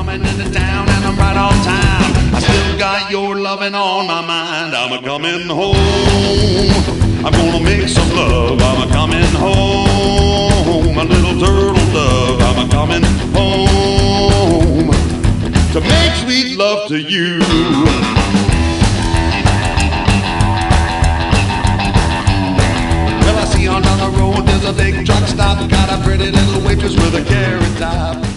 coming into town and I'm right on time. I still got your loving on my mind. I'm a coming home. I'm gonna make some love. I'm a coming home. A little turtle dove. I'm a coming home to make sweet love to you. Well, I see on down the road there's a big truck stop. Got a pretty little waitress with a carrot top.